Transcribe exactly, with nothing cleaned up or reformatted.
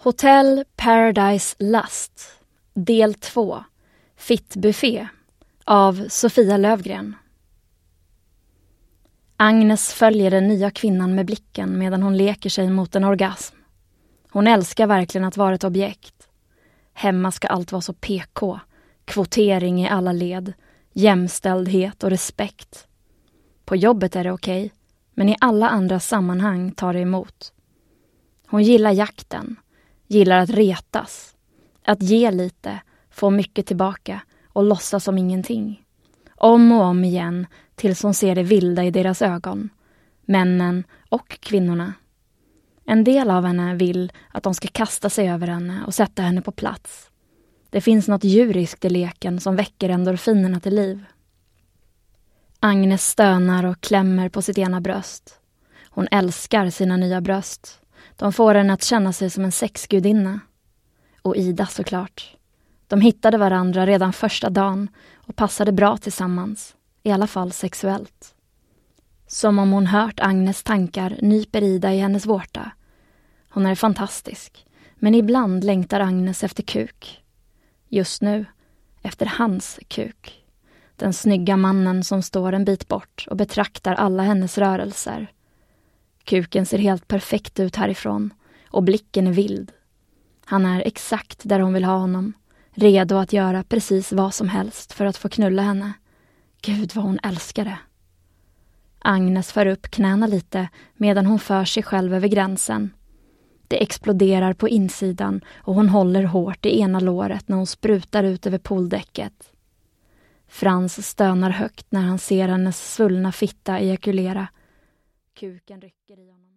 Hotel Paradise Lust, del två, Fittbuffé av Sofia Lövgren. Agnes följer den nya kvinnan med blicken medan hon leker sig mot en orgasm. Hon älskar verkligen att vara ett objekt. Hemma ska allt vara så P K, kvotering i alla led, jämställdhet och respekt. På jobbet är det okej, men i alla andra sammanhang tar det emot. Hon gillar jakten, gillar att retas, att ge lite, få mycket tillbaka och låtsas som ingenting. Om och om igen tills hon ser det vilda i deras ögon, männen och kvinnorna. En del av henne vill att de ska kasta sig över henne och sätta henne på plats. Det finns något djuriskt i leken som väcker endorfinerna till liv. Agnes stönar och klämmer på sitt ena bröst. Hon älskar sina nya bröst. De får henne att känna sig som en sexgudinna. Och Ida såklart. De hittade varandra redan första dagen och passade bra tillsammans, i alla fall sexuellt. Som om hon hört Agnes tankar nyper Ida i hennes vårta. Hon är fantastisk, men ibland längtar Agnes efter kuk. Just nu, efter hans kuk. Den snygga mannen som står en bit bort och betraktar alla hennes rörelser. Kuken ser helt perfekt ut härifrån och blicken är vild. Han är exakt där hon vill ha honom, redo att göra precis vad som helst för att få knulla henne. Gud vad hon älskar det. Agnes för upp knäna lite medan hon för sig själv över gränsen. Det exploderar på insidan och hon håller hårt i ena låret när hon sprutar ut över pooldäcket. Frans stönar högt när han ser hennes svullna fitta ejakulera. Kuken rycker i honom.